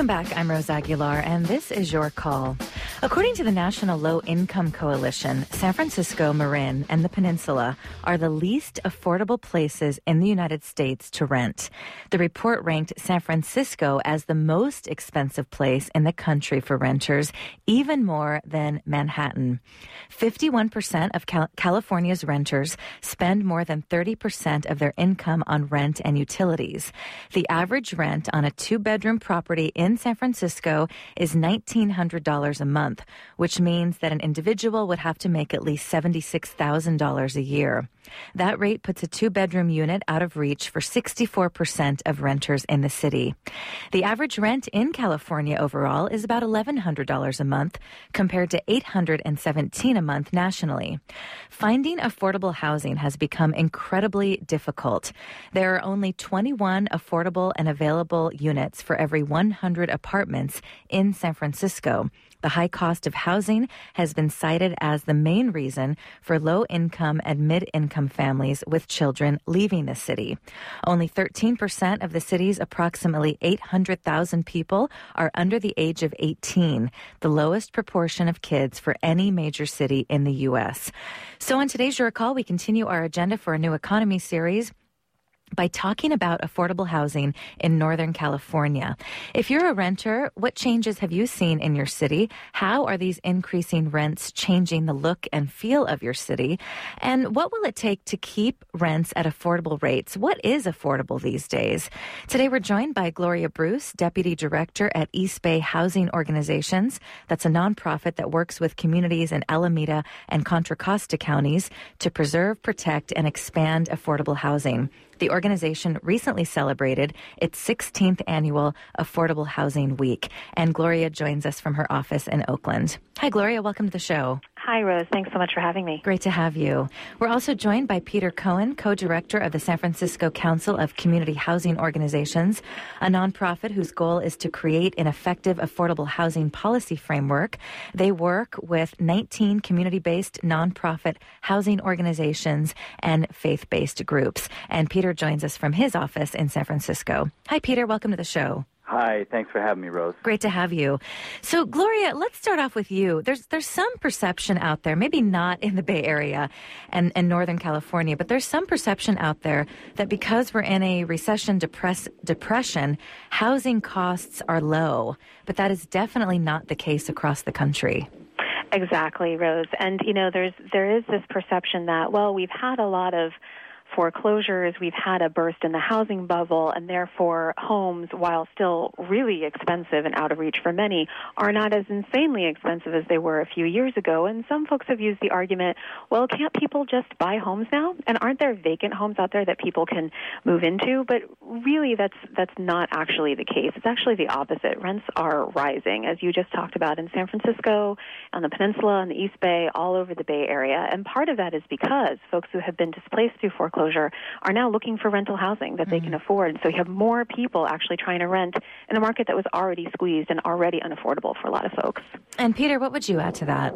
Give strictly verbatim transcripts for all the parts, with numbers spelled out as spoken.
back. I'm Rose Aguilar, and this is Your Call. According to the National Low Income Coalition, San Francisco, Marin, and the Peninsula are the least affordable places in the United States to rent. The report ranked San Francisco as the most expensive place in the country for renters, even more than Manhattan. fifty-one percent of Cal- California's renters spend more than thirty percent of their income on rent and utilities. The average rent on a two-bedroom property in San Francisco is nineteen hundred dollars a month, which means that an individual would have to make at least seventy-six thousand dollars a year. That rate puts a two-bedroom unit out of reach for sixty-four percent of renters in the city. The average rent in California overall is about eleven hundred dollars a month, compared to eight hundred seventeen dollars a month nationally. Finding affordable housing has become incredibly difficult. There are only twenty-one affordable and available units for every one hundred apartments in San Francisco. The high cost of housing has been cited as the main reason for low-income and mid-income families with children leaving the city. Only thirteen percent of the city's approximately eight hundred thousand people are under the age of eighteen, the lowest proportion of kids for any major city in the U S. So on today's Your Call, we continue our agenda for a new economy series by talking about affordable housing in Northern California. If you're a renter, what changes have you seen in your city? How are these increasing rents changing the look and feel of your city? And what will it take to keep rents at affordable rates? What is affordable these days? Today we're joined by Gloria Bruce, Deputy Director at East Bay Housing Organizations. That's a nonprofit that works with communities in Alameda and Contra Costa counties to preserve, protect, and expand affordable housing. The organization recently celebrated its sixteenth annual Affordable Housing Week, and Gloria joins us from her office in Oakland. Hi, Gloria. Welcome to the show. Hi, Rose. Thanks so much for having me. Great to have you. We're also joined by Peter Cohen, co-director of the San Francisco Council of Community Housing Organizations, a nonprofit whose goal is to create an effective affordable housing policy framework. They work with nineteen community-based nonprofit housing organizations and faith-based groups. And Peter joins us from his office in San Francisco. Hi, Peter. Welcome to the show. Hi, thanks for having me, Rose. Great to have you. So, Gloria, let's start off with you. There's there's some perception out there, maybe not in the Bay Area and, and Northern California, but there's some perception out there that because we're in a recession depress, depression, housing costs are low. But that is definitely not the case across the country. Exactly, Rose. And, you know, there's there is this perception that, well, we've had a lot of foreclosures, we've had a burst in the housing bubble, and therefore homes, while still really expensive and out of reach for many, are not as insanely expensive as they were a few years ago. And some folks have used the argument, well, can't people just buy homes now? And aren't there vacant homes out there that people can move into? But really, that's that's not actually the case. It's actually the opposite. Rents are rising, as you just talked about, in San Francisco, on the Peninsula, on the East Bay, all over the Bay Area. And part of that is because folks who have been displaced through foreclosure are now looking for rental housing that they mm. can afford. So you have more people actually trying to rent in a market that was already squeezed and already unaffordable for a lot of folks. And Peter, what would you add to that?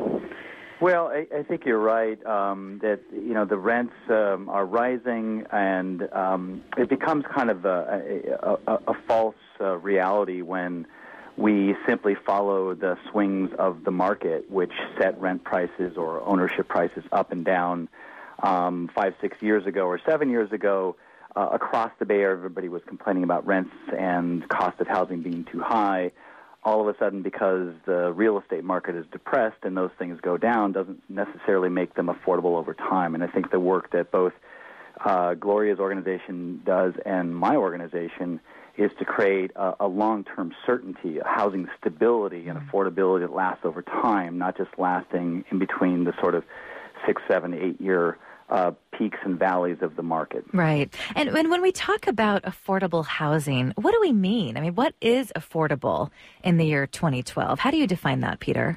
Well, I, I think you're right um, that, you know, the rents um, are rising, and um, it becomes kind of a, a, a, a false uh, reality when we simply follow the swings of the market, which set rent prices or ownership prices up and down. Um, five, six years ago or seven years ago, uh, across the Bay Area, everybody was complaining about rents and cost of housing being too high. All of a sudden, because the real estate market is depressed and those things go down, doesn't necessarily make them affordable over time. And I think the work that both uh, Gloria's organization does and my organization is to create a, a long-term certainty, a housing stability and affordability that lasts over time, not just lasting in between the sort of six, seven, eight-year uh, peaks and valleys of the market. Right. And when, when we talk about affordable housing, what do we mean? I mean, what is affordable in the year twenty twelve? How do you define that, Peter?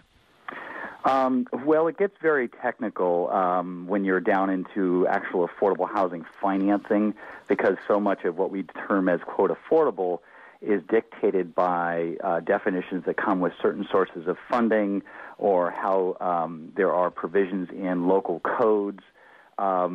Um, well, it gets very technical um, when you're down into actual affordable housing financing, because so much of what we term as, quote, affordable is dictated by uh, definitions that come with certain sources of funding or how um, there are provisions in local codes. Um,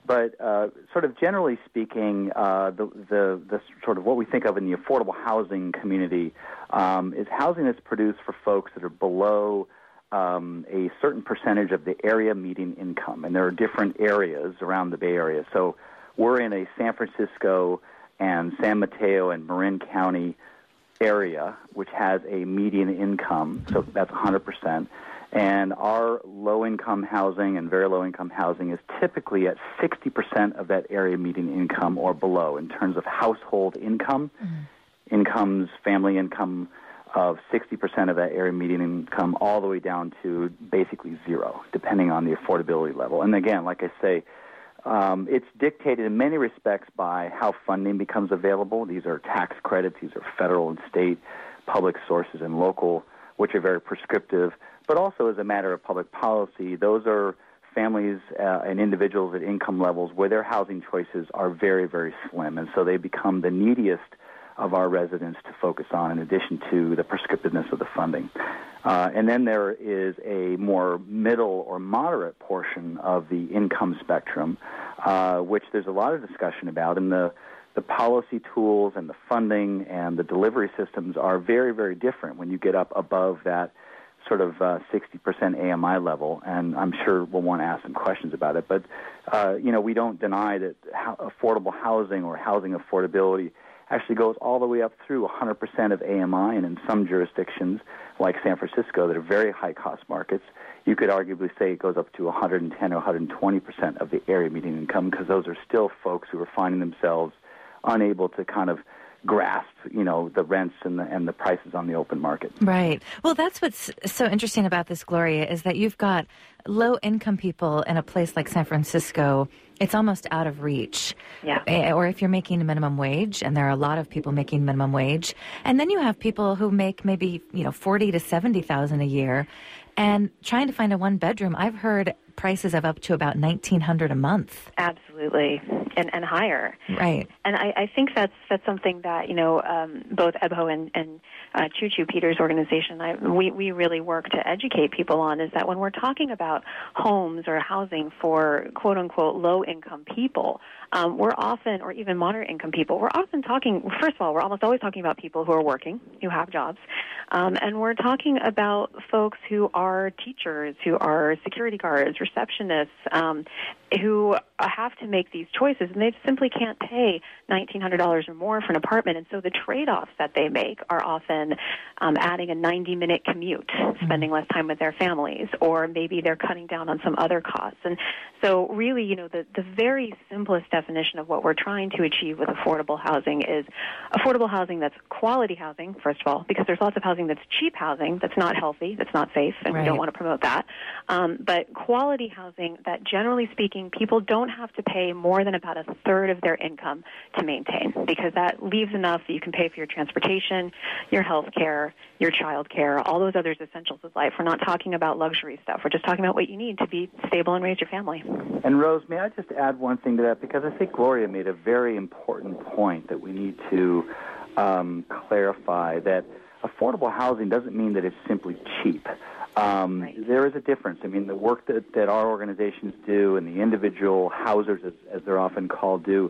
But uh, sort of generally speaking, uh, the, the the sort of what we think of in the affordable housing community um, is housing that's produced for folks that are below um, a certain percentage of the area median income. And there are different areas around the Bay Area. So we're in a San Francisco and San Mateo and Marin County area, which has a median income, so that's one hundred percent. And our low-income housing and very low-income housing is typically at sixty percent of that area median income or below in terms of household income. Mm-hmm. Incomes, family income of sixty percent of that area median income all the way down to basically zero, depending on the affordability level. And again, like I say, um, it's dictated in many respects by how funding becomes available. These are tax credits. These are federal and state public sources and local, which are very prescriptive. But also as a matter of public policy, those are families uh, and individuals at income levels where their housing choices are very, very slim. And so they become the neediest of our residents to focus on in addition to the prescriptiveness of the funding. Uh, and then there is a more middle or moderate portion of the income spectrum, uh, which there's a lot of discussion about. And the, the policy tools and the funding and the delivery systems are very, very different when you get up above that sort of uh, sixty percent A M I level, and I'm sure we'll want to ask some questions about it. But, uh, you know, we don't deny that ho- affordable housing or housing affordability actually goes all the way up through one hundred percent of A M I, and in some jurisdictions, like San Francisco, that are very high-cost markets, you could arguably say it goes up to one hundred ten or one hundred twenty percent of the area median income, because those are still folks who are finding themselves unable to kind of grasp, you know, the rents and the and the prices on the open market. Right. Well, that's what's so interesting about this, Gloria, is that you've got low-income people in a place like San Francisco. It's almost out of reach. Yeah. Or if you're making minimum wage, and there are a lot of people making minimum wage, and then you have people who make maybe, you know, forty to seventy thousand a year, and trying to find a one-bedroom. I've heard prices of up to about nineteen hundred a month. Absolutely, and and higher. Right. And I, I think that's that's something that, you know, um, both E B H O and, and uh, Choo Choo, Peter's organization, I, we we really work to educate people on, is that when we're talking about homes or housing for quote unquote low income people, um, we're often, or even moderate income people, we're often talking. First of all, we're almost always talking about people who are working, who have jobs, um, and we're talking about folks who are teachers, who are security guards, receptionists, um, who have to make these choices, and they simply can't pay nineteen hundred dollars or more for an apartment. And so the trade-offs that they make are often um, adding a ninety-minute commute, spending less time with their families, or maybe they're cutting down on some other costs. And so really, you know, the, the very simplest definition of what we're trying to achieve with affordable housing is affordable housing that's quality housing, first of all, because there's lots of housing that's cheap housing, that's not healthy, that's not safe, and right. we don't want to promote that. Um, but quality housing that, generally speaking, people don't have to pay more than about a third of their income to maintain, because that leaves enough that you can pay for your transportation, your health care, your child care, all those other essentials of life. We're not talking about luxury stuff. We're just talking about what you need to be stable and raise your family. And Rose, may I just add one thing to that? Because I think Gloria made a very important point that we need to um, clarify, that affordable housing doesn't mean that it's simply cheap. Um, right. There is a difference. I mean, the work that, that our organizations do and the individual housers, as, as they're often called, do,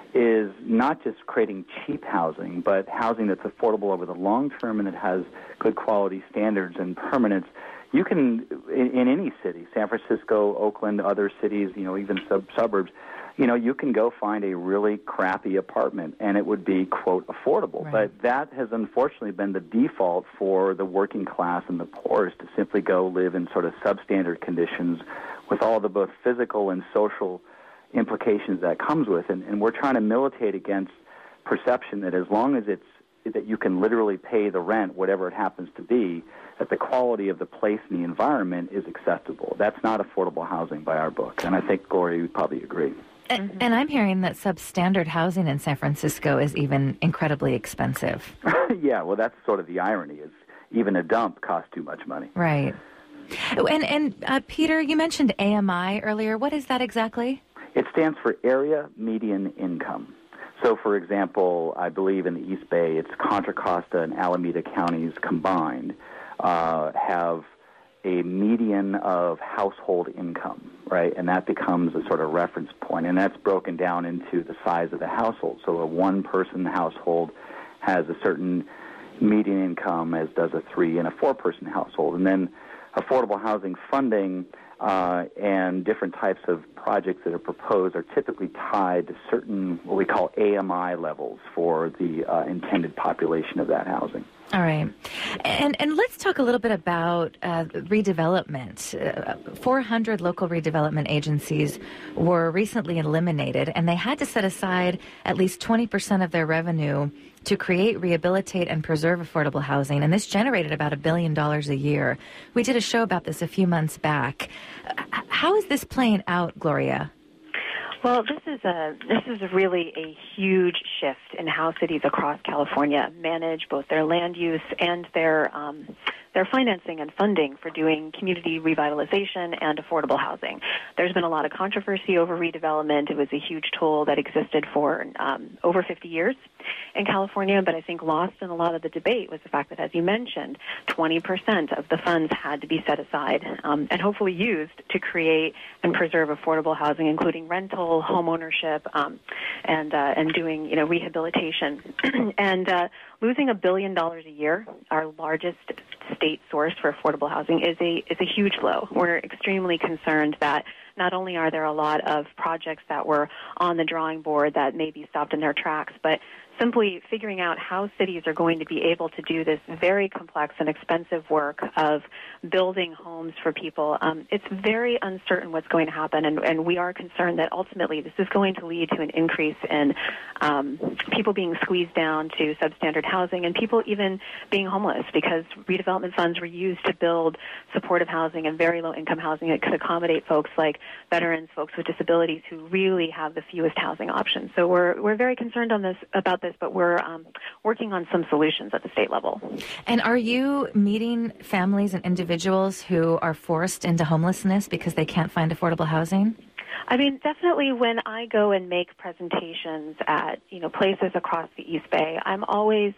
is not just creating cheap housing, but housing that's affordable over the long term and that has good quality standards and permanence. You can, in, in any city, San Francisco, Oakland, other cities, you know, even sub- suburbs, you know, you can go find a really crappy apartment and it would be, quote, affordable. Right. But that has unfortunately been the default for the working class and the poorest, to simply go live in sort of substandard conditions with all the both physical and social implications that comes with. And, and we're trying to militate against perception that as long as it's that you can literally pay the rent, whatever it happens to be, that the quality of the place and the environment is acceptable. That's not affordable housing by our book. And I think, Gloria, would probably agree. And, and I'm hearing that substandard housing in San Francisco is even incredibly expensive. Yeah, well, that's sort of the irony, is even a dump costs too much money. Right. And, and uh, Peter, you mentioned A M I earlier. What is that exactly? It stands for Area Median Income. So, for example, I believe in the East Bay, it's Contra Costa and Alameda counties combined uh, have a median of household income, right? And that becomes a sort of reference point, and that's broken down into the size of the household. So a one-person household has a certain median income, as does a three- and a four-person household. And then affordable housing funding uh, and different types of projects that are proposed are typically tied to certain, what we call A M I levels for the uh, intended population of that housing. All right. And and let's talk a little bit about uh, redevelopment. Uh, four hundred local redevelopment agencies were recently eliminated, and they had to set aside at least twenty percent of their revenue to create, rehabilitate, and preserve affordable housing. And this generated about a billion dollars a year. We did a show about this a few months back. Uh, how is this playing out, Gloria? Well, this is a this is really a huge shift in how cities across California manage both their land use and their um, their financing and funding for doing community revitalization and affordable housing. There's been a lot of controversy over redevelopment. It was a huge tool that existed for um, over fifty years in California, but I think lost in a lot of the debate was the fact that, as you mentioned, twenty percent of the funds had to be set aside um, and hopefully used to create and preserve affordable housing, including rental, home ownership, um, and uh, and doing you know rehabilitation. and uh, losing a billion dollars a year, our largest state source for affordable housing, is a is a huge blow. We're extremely concerned that not only are there a lot of projects that were on the drawing board that may be stopped in their tracks, but simply figuring out how cities are going to be able to do this very complex and expensive work of building homes for people. Um, it's very uncertain what's going to happen, and, and we are concerned that ultimately this is going to lead to an increase in um, people being squeezed down to substandard housing and people even being homeless, because redevelopment funds were used to build supportive housing and very low-income housing that could accommodate folks like veterans, folks with disabilities who really have the fewest housing options. So we're we're very concerned on this about this, but we're um, working on some solutions at the state level. And are you meeting families and individuals who are forced into homelessness because they can't find affordable housing? I mean, definitely when I go and make presentations at, you know, places across the East Bay, I'm always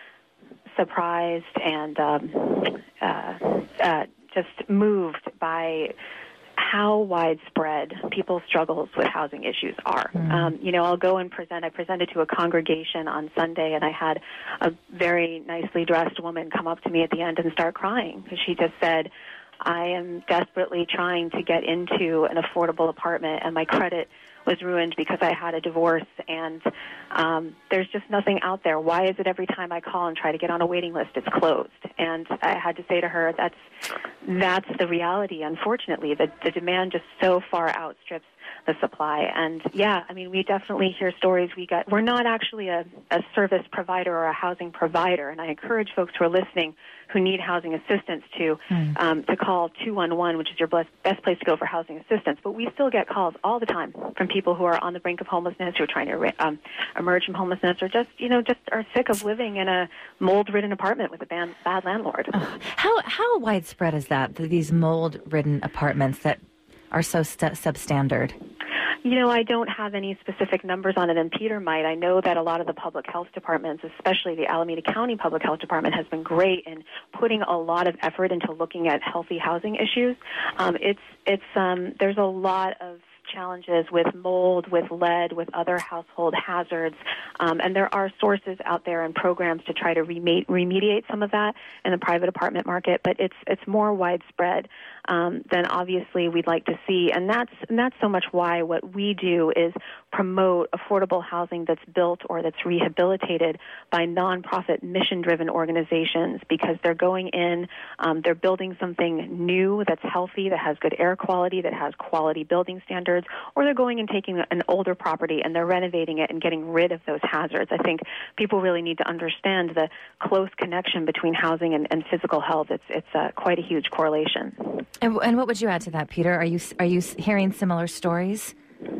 surprised and um, uh, uh, just moved by how widespread people's struggles with housing issues are. Mm. Um, you know, I'll go and present. I presented to a congregation on Sunday, and I had a very nicely dressed woman come up to me at the end and start crying because she just said, I am desperately trying to get into an affordable apartment, and my credit was ruined because I had a divorce, and um, there's just nothing out there. Why is it every time I call and try to get on a waiting list, it's closed? And I had to say to her, that's that's the reality, unfortunately. The, the demand just so far outstrips the supply. And, yeah, I mean, we definitely hear stories. We got, we're not actually a, a service provider or a housing provider, and I encourage folks who are listening who need housing assistance to mm. um, to call two one one, which is your best, best place to go for housing assistance. But we still get calls all the time from people who are on the brink of homelessness, who are trying to um, emerge from homelessness, or just, you know, just are sick of living in a mold-ridden apartment with a bad, bad landlord. Oh, how how widespread is that, these mold-ridden apartments that are so st- substandard? You know, I don't have any specific numbers on it, and Peter might. I know that a lot of the public health departments, especially the Alameda County Public Health Department, has been great in putting a lot of effort into looking at healthy housing issues. Um, it's it's um, there's a lot of challenges with mold, with lead, with other household hazards, um, and there are sources out there and programs to try to remedi- remediate some of that in the private apartment market, but it's it's more widespread um, than obviously we'd like to see, and that's and that's so much why what we do is promote affordable housing that's built or that's rehabilitated by nonprofit mission-driven organizations, because they're going in, um, they're building something new that's healthy, that has good air quality, that has quality building standards, or they're going and taking an older property and they're renovating it and getting rid of those hazards. I think people really need to understand the close connection between housing and, and physical health. It's it's uh, quite a huge correlation. And, and what would you add to that, Peter? Are you are you hearing similar stories?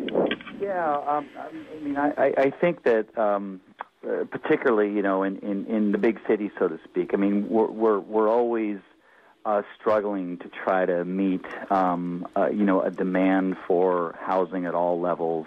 Yeah, um, I mean, I, I think that um, uh, particularly, you know, in, in, in the big cities, so to speak. I mean, we're we're, we're always uh, struggling to try to meet, um, uh, you know, a demand for housing at all levels,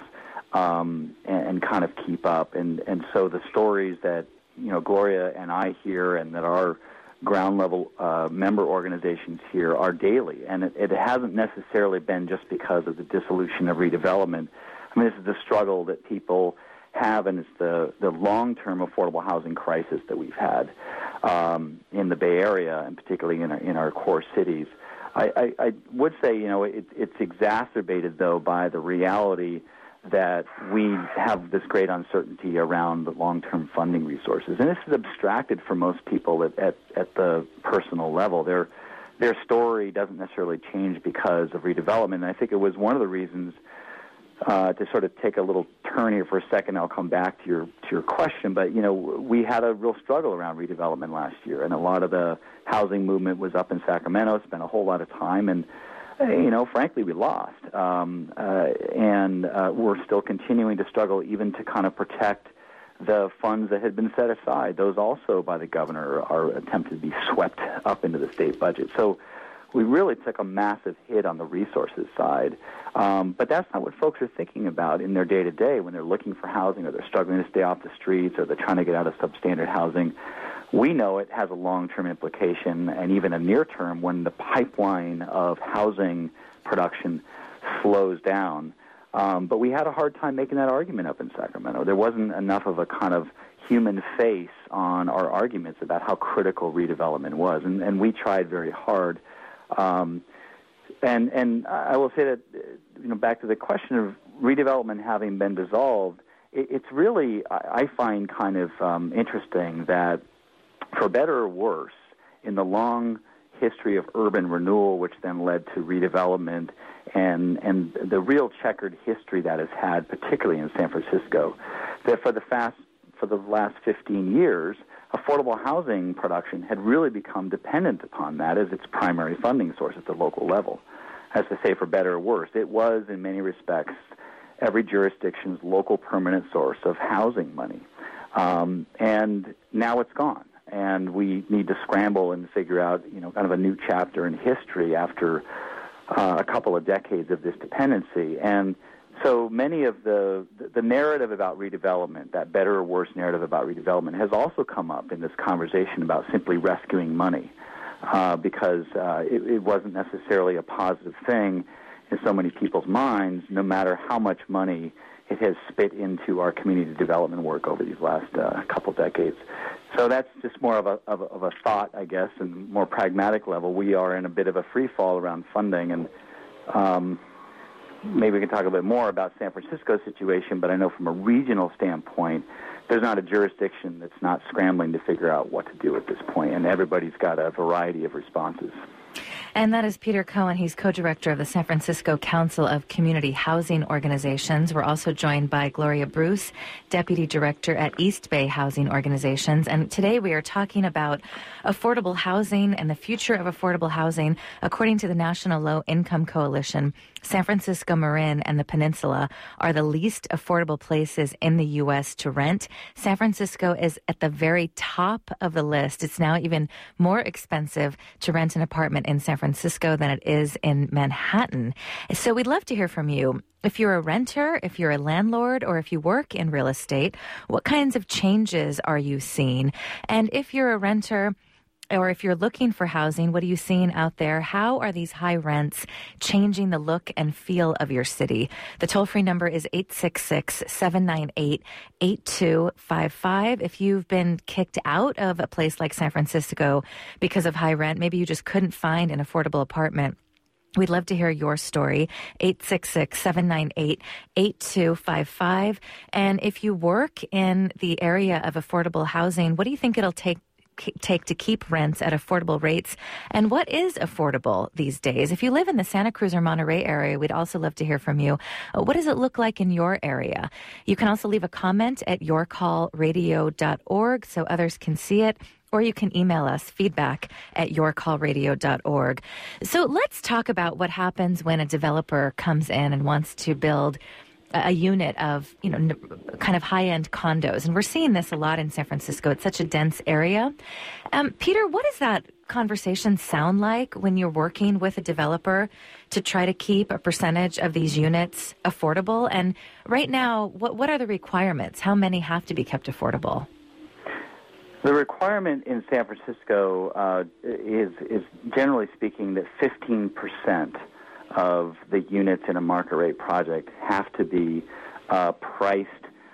um, and, and kind of keep up. And and so the stories that, you know, Gloria and I hear, and that our ground-level uh, member organizations here are daily, and it, it hasn't necessarily been just because of the dissolution of redevelopment. I mean, this is the struggle that people have, and it's the, the long-term affordable housing crisis that we've had um, in the Bay Area, and particularly in our, in our core cities. I, I, I would say, you know, it, it's exacerbated, though, by the reality that we have this great uncertainty around the long-term funding resources. And this is abstracted for most people at, at, at the personal level. Their, their story doesn't necessarily change because of redevelopment. And I think it was one of the reasons, uh, to sort of take a little turn here for a second, I'll come back to your, to your question, but, you know, we had a real struggle around redevelopment last year, and a lot of the housing movement was up in Sacramento, spent a whole lot of time, and you know, frankly, we lost, um, uh, and uh, we're still continuing to struggle even to kind of protect the funds that had been set aside. Those also, by the governor, are attempted to be swept up into the state budget. So we really took a massive hit on the resources side, um, but that's not what folks are thinking about in their day-to-day when they're looking for housing, or they're struggling to stay off the streets, or they're trying to get out of substandard housing. We know it has a long-term implication, and even a near-term, when the pipeline of housing production slows down. Um, but we had a hard time making that argument up in Sacramento. There wasn't enough of a kind of human face on our arguments about how critical redevelopment was, and, and we tried very hard. Um, and and I will say that, you know, back to the question of redevelopment having been dissolved, it, it's really, I find, kind of um, interesting that, for better or worse, in the long history of urban renewal, which then led to redevelopment, and and the real checkered history that has had, particularly in San Francisco, that for the fast for the last fifteen years, affordable housing production had really become dependent upon that as its primary funding source at the local level. As to say, for better or worse, it was in many respects every jurisdiction's local permanent source of housing money, um, and now it's gone. And we need to scramble and figure out, you know, kind of a new chapter in history after uh, a couple of decades of this dependency. And so many of the the narrative about redevelopment, that better or worse narrative about redevelopment, has also come up in this conversation about simply rescuing money, uh, because uh, it, it wasn't necessarily a positive thing in so many people's minds, no matter how much money it has spit into our community development work over these last uh, couple decades. So that's just more of a, of a of a thought, I guess, and more pragmatic level. We are in a bit of a free fall around funding, and um, maybe we can talk a bit more about San Francisco's situation, but I know from a regional standpoint, there's not a jurisdiction that's not scrambling to figure out what to do at this point, and everybody's got a variety of responses. And that is Peter Cohen. He's co-director of the San Francisco Council of Community Housing Organizations. We're also joined by Gloria Bruce, Deputy Director at East Bay Housing Organizations. And today we are talking about affordable housing and the future of affordable housing. According to the National Low Income Coalition, San Francisco, Marin, and the Peninsula are the least affordable places in the U S to rent. San Francisco is at the very top of the list. It's now even more expensive to rent an apartment in San Francisco than it is in Manhattan. So we'd love to hear from you. If you're a renter, if you're a landlord, or if you work in real estate, what kinds of changes are you seeing? And if you're a renter, or if you're looking for housing, what are you seeing out there? How are these high rents changing the look and feel of your city? The toll-free number is eight six six, seven nine eight, eight two five five. If you've been kicked out of a place like San Francisco because of high rent, maybe you just couldn't find an affordable apartment, we'd love to hear your story, eight six six, seven nine eight, eight two five five. And if you work in the area of affordable housing, what do you think it'll take take to keep rents at affordable rates? And what is affordable these days? If you live in the Santa Cruz or Monterey area, we'd also love to hear from you. Uh, what does it look like in your area? You can also leave a comment at your call radio dot org so others can see it, or you can email us, feedback at your call radio dot org. So let's talk about what happens when a developer comes in and wants to build a unit of, you know, kind of high-end condos. And we're seeing this a lot in San Francisco. It's such a dense area. Um, Peter, what does that conversation sound like when you're working with a developer to try to keep a percentage of these units affordable? And right now, what, what are the requirements? How many have to be kept affordable? The requirement in San Francisco uh, is, is generally speaking that fifteen percent of the units in a market rate project have to be uh, priced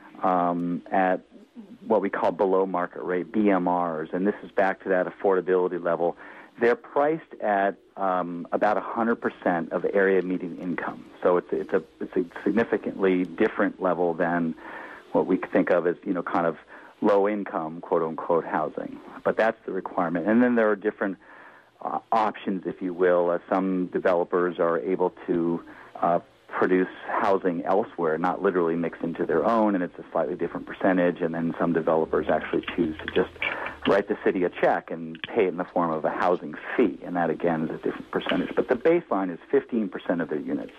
um, at what we call below market rate, B M Rs, and this is back to that affordability level. They're priced at um, about one hundred percent of area median income. So it's, it's, a, it's a significantly different level than what we think of as, you know, kind of low-income, quote-unquote, housing. But that's the requirement. And then there are different uh, options, if you will. Uh, some developers are able to uh, produce housing elsewhere, not literally mix into their own, and it's a slightly different percentage. And then some developers actually choose to just write the city a check and pay it in the form of a housing fee, and that, again, is a different percentage. But the baseline is fifteen percent of their units.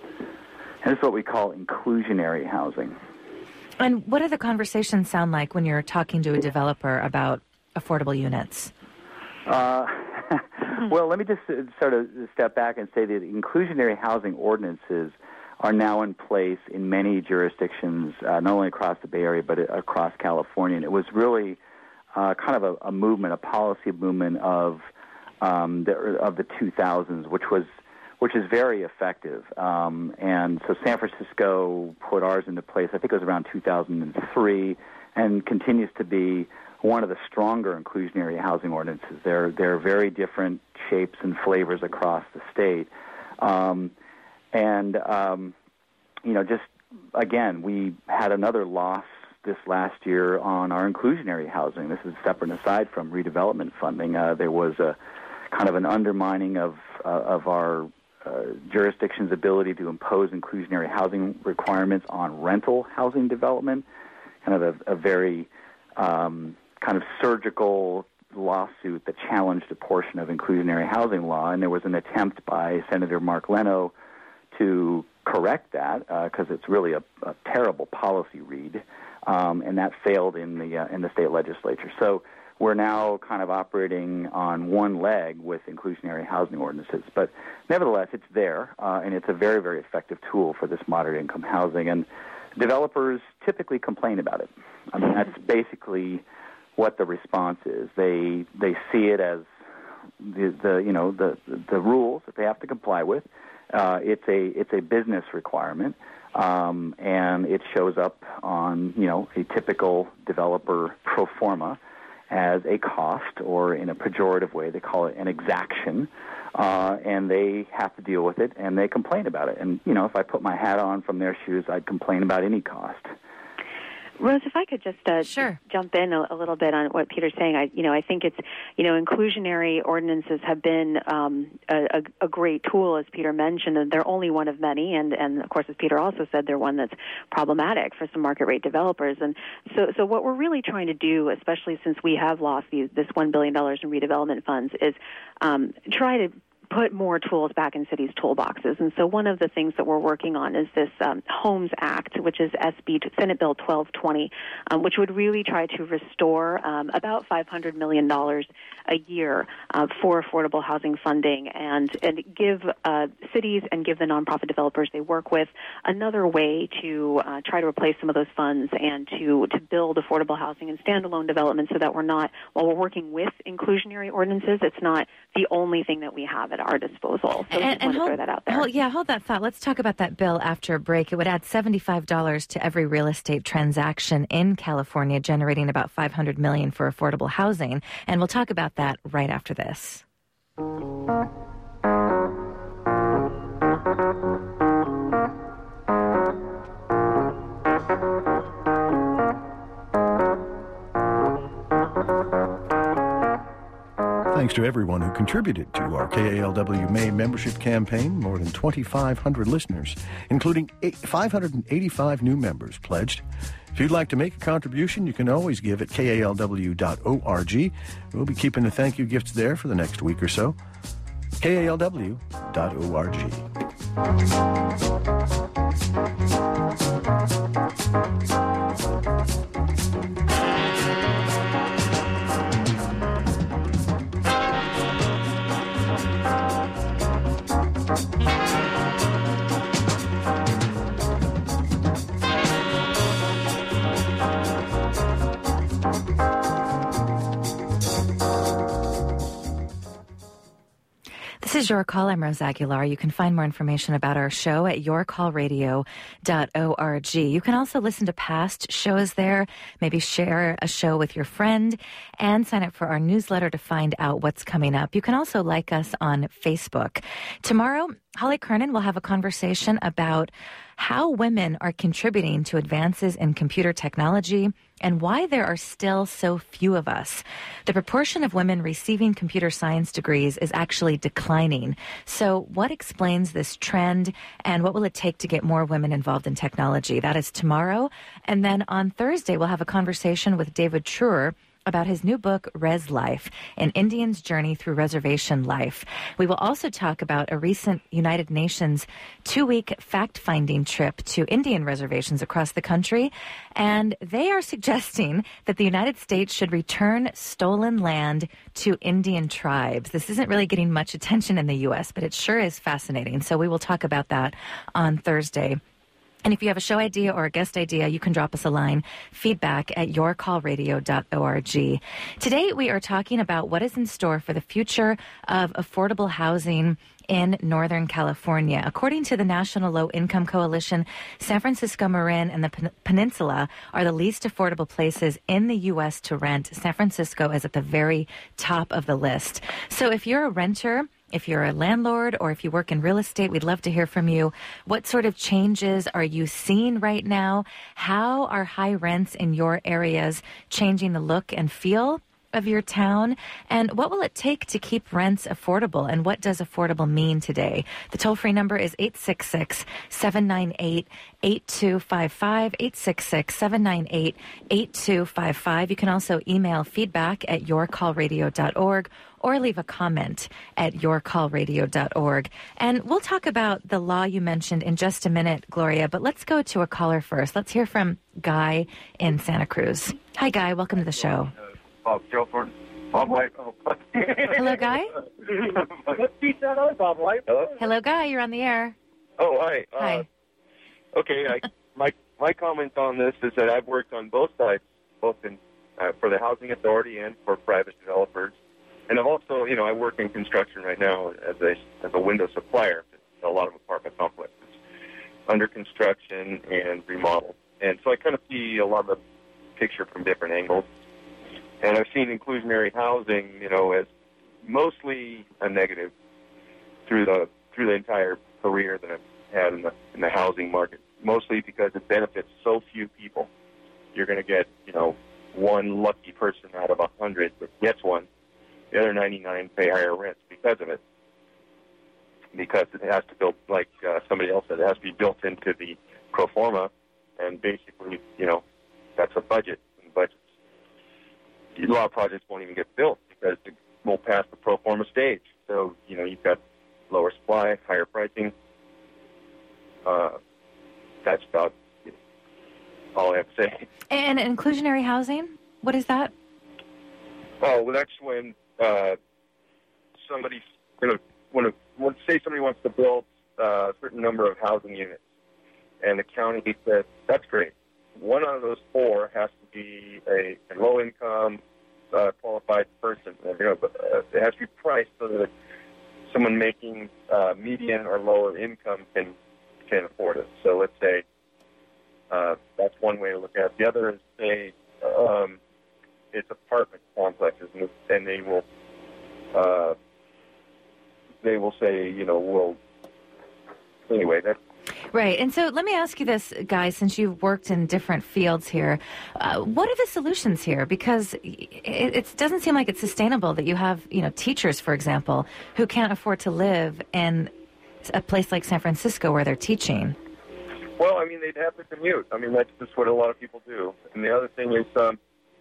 And it's what we call inclusionary housing. And what do the conversations sound like when you're talking to a developer about affordable units? Uh, well, let me just sort of step back and say that inclusionary housing ordinances are now in place in many jurisdictions, uh, not only across the Bay Area, but across California. And it was really uh, kind of a, a movement, a policy movement of um, the, of the two thousands, which was which is very effective. Um, and so San Francisco put ours into place, I think it was around two thousand three, and continues to be one of the stronger inclusionary housing ordinances. They're, they're very different shapes and flavors across the state. Um, and, um, you know, just, again, we had another loss this last year on our inclusionary housing. This is separate and aside from redevelopment funding. Uh, there was a kind of an undermining of, uh, of our Uh, jurisdiction's ability to impose inclusionary housing requirements on rental housing development, kind of a, a very um, kind of surgical lawsuit that challenged a portion of inclusionary housing law, and there was an attempt by Senator Mark Leno to correct that because uh, it's really a, a terrible policy read, um, and that failed in the uh, in the state legislature. So we're now kind of operating on one leg with inclusionary housing ordinances. But nevertheless, it's there, uh, and it's a very, very effective tool for this moderate-income housing. And developers typically complain about it. I mean, that's basically what the response is. They they see it as the, the you know the the rules that they have to comply with. Uh, it's a it's a business requirement, um, and it shows up on you know a typical developer pro forma as a cost, or in a pejorative way, they call it an exaction, uh, and they have to deal with it, and they complain about it. And, you know, if I put my hat on from their shoes, I'd complain about any cost. Rose, if I could just uh, sure. jump in a, a little bit on what Peter's saying, I, you know, I think it's, you know, inclusionary ordinances have been um, a, a great tool, as Peter mentioned, and they're only one of many, and, and of course, as Peter also said, they're one that's problematic for some market rate developers. And so, so what we're really trying to do, especially since we have lost these, this one billion dollars in redevelopment funds, is um, try to put more tools back in cities' toolboxes. And so one of the things that we're working on is this um, Homes Act, which is S B Senate Bill twelve twenty, um, which would really try to restore um, about five hundred million dollars a year uh, for affordable housing funding and, and give uh, cities and give the nonprofit developers they work with another way to uh, try to replace some of those funds and to, to build affordable housing and standalone development so that we're not, while we're working with inclusionary ordinances, it's not the only thing that we have at our disposal. So and, I just and want to hold, throw that out there. Hold, yeah, hold that thought. Let's talk about that bill after a break. It would add seventy-five dollars to every real estate transaction in California, generating about five hundred million dollars for affordable housing. And we'll talk about that right after this. Thanks to everyone who contributed to our K A L W May membership campaign. More than twenty-five hundred listeners, including five hundred eighty-five new members, pledged. If you'd like to make a contribution, you can always give at K A L W dot org. We'll be keeping the thank you gifts there for the next week or so. K A L W dot org. This is Your Call. I'm Rose Aguilar. You can find more information about our show at your call radio dot org. You can also listen to past shows there, maybe share a show with your friend, and sign up for our newsletter to find out what's coming up. You can also like us on Facebook. Tomorrow, Holly Kernan will have a conversation about how women are contributing to advances in computer technology and why there are still so few of us. The proportion of women receiving computer science degrees is actually declining. So what explains this trend, and what will it take to get more women involved in technology? That is tomorrow. And then on Thursday, we'll have a conversation with David Truer about his new book, Res Life, An Indian's Journey Through Reservation Life. We will also talk about a recent United Nations two-week fact-finding trip to Indian reservations across the country, and they are suggesting that the United States should return stolen land to Indian tribes. This isn't really getting much attention in the U S, but it sure is fascinating, so we will talk about that on Thursday. And if you have a show idea or a guest idea, you can drop us a line, feedback at your call radio dot org. Today, we are talking about what is in store for the future of affordable housing in Northern California. According to the National Low Income Coalition, San Francisco, Marin, and the Pen- Peninsula are the least affordable places in the U S to rent. San Francisco is at the very top of the list. So if you're a renter, if you're a landlord, or if you work in real estate, we'd love to hear from you. What sort of changes are you seeing right now? How are high rents in your areas changing the look and feel of your town? And what will it take to keep rents affordable? And what does affordable mean today? The toll-free number is eight six six, seven nine eight, eight two five five, eight six six, seven nine eight, eight two five five. You can also email feedback at your call radio dot org or leave a comment at your call radio dot org. And we'll talk about the law you mentioned in just a minute, Gloria, but let's go to a caller first. Let's hear from Guy in Santa Cruz. Hi, Guy. Welcome to the show. Bob Shelford. Bob White. Oh. Hello, Guy. Let's beat that on, Bob White. Hello? Hello, Guy. You're on the air. Oh, hi. Hi. Uh, okay, I, my my comment on this is that I've worked on both sides, both in uh, for the Housing Authority and for private developers. And I've also, you know, I work in construction right now as a as a window supplier to a lot of apartment complexes under construction and remodel. And so I kind of see a lot of the picture from different angles. And I've seen inclusionary housing, you know, as mostly a negative through the through the entire career that I've had in the in the housing market. Mostly because it benefits so few people. You're going to get, you know, one lucky person out of a hundred that gets one. The other ninety-nine pay higher rents because of it. Because it has to build, like uh, somebody else said, it has to be built into the pro forma, and basically, you know, that's a budget. And budgets. A lot of projects won't even get built because it won't pass the pro forma stage. So, you know, you've got lower supply, higher pricing. Uh, that's about all I have to say. And inclusionary housing, what is that? Oh, well, that's when uh, somebody's going to want to, let's say somebody wants to build uh, a certain number of housing units, and the county says, that's great. One out of those four has to be a, a low-income, uh, qualified person. You know, but, uh, it has to be priced so that someone making uh, median or lower income can can afford it. So let's say uh, that's one way to look at it. The other is, say, um, it's apartment complexes, and, and they will uh, they will say, you know, well, anyway, that's Right. And so let me ask you this, guys, since you've worked in different fields here, uh, what are the solutions here? Because it, it doesn't seem like it's sustainable that you have, you know, teachers, for example, who can't afford to live in a place like San Francisco where they're teaching. Well, I mean, they'd have to commute. I mean, that's just what a lot of people do. And the other thing is, um,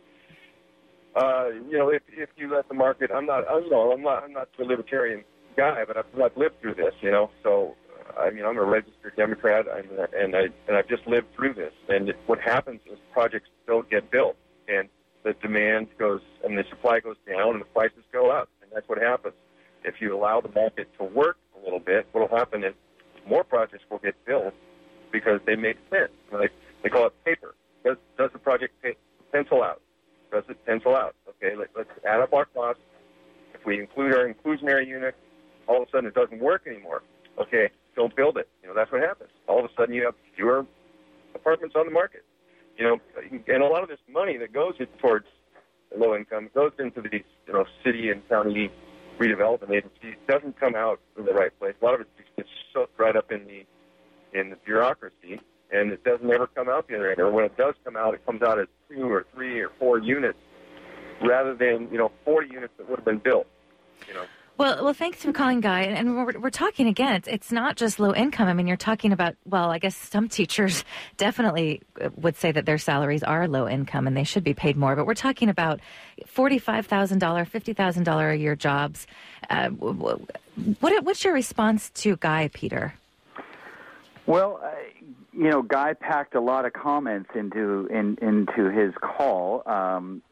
uh, you know, if if you let the market, I'm not, you know, I'm not, I'm not a libertarian guy, but I've, I've lived through this, you know, so. I mean, I'm a registered Democrat, I'm, and I and I've just lived through this. And what happens is projects don't get built, and the demand goes, and the supply goes down, and the prices go up, and that's what happens. If you allow the market to work a little bit, what will happen is more projects will get built because they make sense. Like they call it paper. Does does the project pay, pencil out? Does it pencil out? Okay, let, let's add up our costs. If we include our inclusionary unit, all of a sudden it doesn't work anymore. Okay, don't build it. You know, that's what happens. All of a sudden you have fewer apartments on the market. You know, and a lot of this money that goes towards low income goes into these, you know, city and county redevelopment agencies. Doesn't come out in the right place. A lot of it gets soaked right up in the in the bureaucracy, and it doesn't ever come out the other end. Or when it does come out, it comes out as two or three or four units rather than, you know, forty units that would have been built. You know. Well, well, thanks for calling, Guy. And, and we're, we're talking again. It's it's not just low income. I mean, you're talking about. Well, I guess some teachers definitely would say that their salaries are low income and they should be paid more. But we're talking about forty-five thousand dollars, fifty thousand dollars a year jobs. Uh, what what's your response to Guy, Peter? Well, uh, you know, Guy packed a lot of comments into in, into his call, um,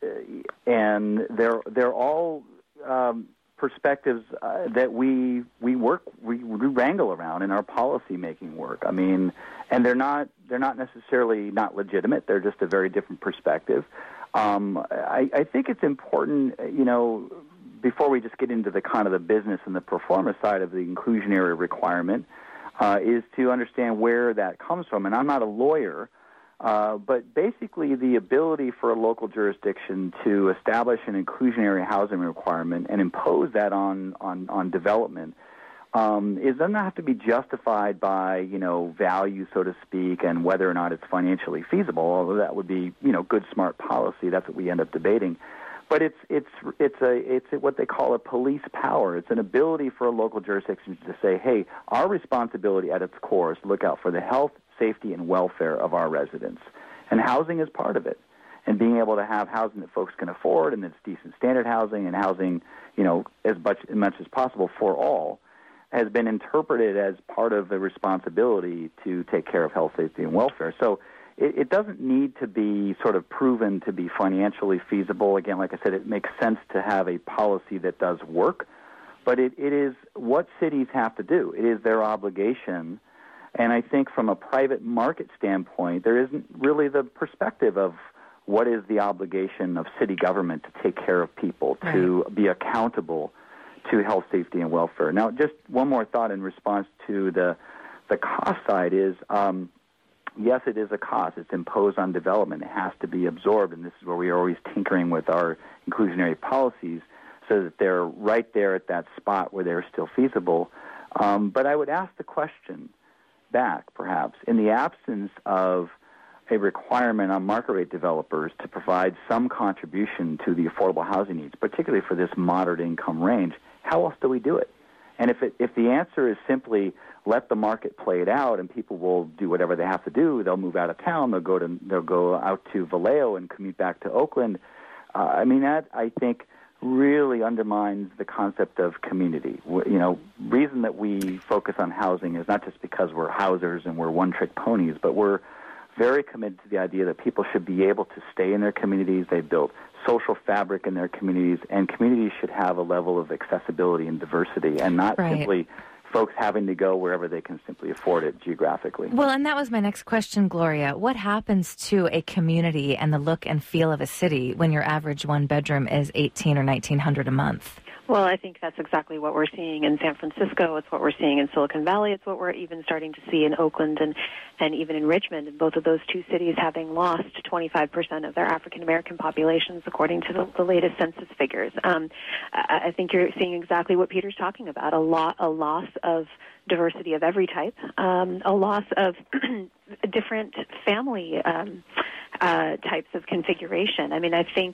and they're they're all. Um, perspectives uh, that we we work we, we wrangle around in our policy making work. I mean, and they're not they're not necessarily not legitimate. They're just a very different perspective. Um, I, I think it's important, you know, before we just get into the kind of the business and the performance side of the inclusionary requirement, uh, is to understand where that comes from. And I'm not a lawyer. Uh, but basically, the ability for a local jurisdiction to establish an inclusionary housing requirement and impose that on on, on development um, is doesn't have to be justified by, you know, value, so to speak, and whether or not it's financially feasible. Although that would be, you know, good, smart policy. That's what we end up debating. But it's it's it's a it's what they call a police power. It's an ability for a local jurisdiction to say, hey, our responsibility at its core is to look out for the health, safety, and welfare of our residents. And housing is part of it. And being able to have housing that folks can afford and that's decent standard housing and housing, you know, as much, as much as possible for all has been interpreted as part of the responsibility to take care of health, safety, and welfare. So it, it doesn't need to be sort of proven to be financially feasible. Again, like I said, it makes sense to have a policy that does work. But it, it is what cities have to do. It is their obligation. And I think from a private market standpoint, there isn't really the perspective of what is the obligation of city government to take care of people, right, to be accountable to health, safety, and welfare. Now, just one more thought in response to the the cost side is, um, yes, it is a cost. It's imposed on development. It has to be absorbed, and this is where we are always tinkering with our inclusionary policies so that they're right there at that spot where they're still feasible. Um, but I would ask the question back, perhaps, in the absence of a requirement on market rate developers to provide some contribution to the affordable housing needs, particularly for this moderate income range, how else do we do it? And if it, if the answer is simply let the market play it out and people will do whatever they have to do, they'll move out of town, they'll go to they'll go out to Vallejo and commute back to Oakland. Uh, I mean, that I think really undermines the concept of community. You know, reason that we focus on housing is not just because we're housers and we're one-trick ponies, but we're very committed to the idea that people should be able to stay in their communities. They build social fabric in their communities, and communities should have a level of accessibility and diversity, and not right. simply folks having to go wherever they can simply afford it geographically. Well, and that was my next question, Gloria. What happens to a community and the look and feel of a city when your average one bedroom is eighteen or nineteen hundred a month? Well, I think that's exactly what we're seeing in San Francisco. It's what we're seeing in Silicon Valley. It's what we're even starting to see in Oakland and, and even in Richmond. And both of those two cities having lost twenty-five percent of their African-American populations, according to the, the latest census figures. Um, I, I think you're seeing exactly what Peter's talking about, a, lot, a loss of diversity of every type, um, a loss of different family um Uh, types of configuration. I mean, I think,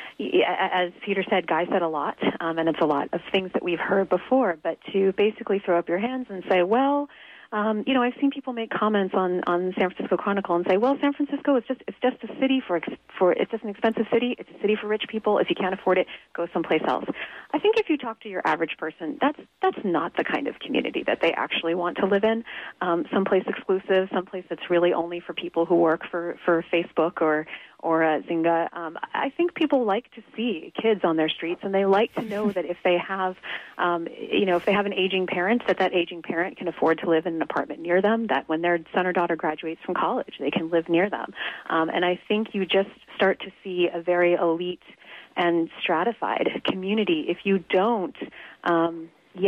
as Peter said, Guy said a lot, um, and it's a lot of things that we've heard before, but to basically throw up your hands and say, well, um, you know, I've seen people make comments on, on San Francisco Chronicle and say, well, San Francisco is just it's just a city for for it's just an expensive city. It's a city for rich people. If you can't afford it, go someplace else. I think if you talk to your average person, that's that's not the kind of community that they actually want to live in. Um, someplace exclusive, someplace that's really only for people who work for, for Facebook or or uh, Zynga. Um, I think people like to see kids on their streets, and they like to know that if they have, um, you know, if they have an aging parent, that that aging parent can afford to live in an apartment near them, that when their son or daughter graduates from college, they can live near them. Um, and I think you just start to see a very elite and stratified community. If you don't, um, yes,